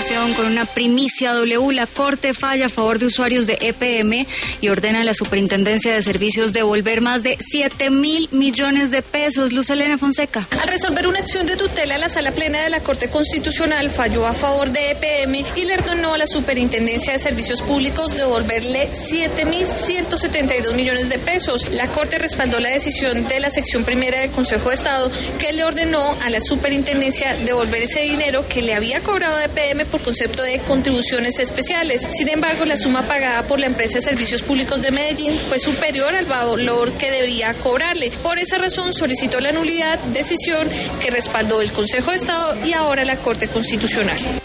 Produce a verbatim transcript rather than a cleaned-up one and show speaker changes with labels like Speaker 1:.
Speaker 1: información con una primicia W. La Corte falla a favor de usuarios de E P M y ordena a la Superintendencia de Servicios devolver más de siete mil millones de pesos. Luz Helena Fonseca.
Speaker 2: Al resolver una acción de tutela, la Sala Plena de la Corte Constitucional falló a favor de E P M y le ordenó a la Superintendencia de Servicios Públicos devolverle siete mil ciento setenta y dos millones de pesos. La Corte respaldó la decisión de la sección primera del Consejo de Estado, que le ordenó a la Superintendencia devolver ese dinero que le había cobrado a E P M por concepto de contribuciones especiales. Sin embargo, la suma pagada por la empresa de Servicios Públicos de Medellín fue superior al valor que debía cobrarle. Por esa razón solicitó la nulidad, decisión que respaldó el Consejo de Estado y ahora la Corte Constitucional.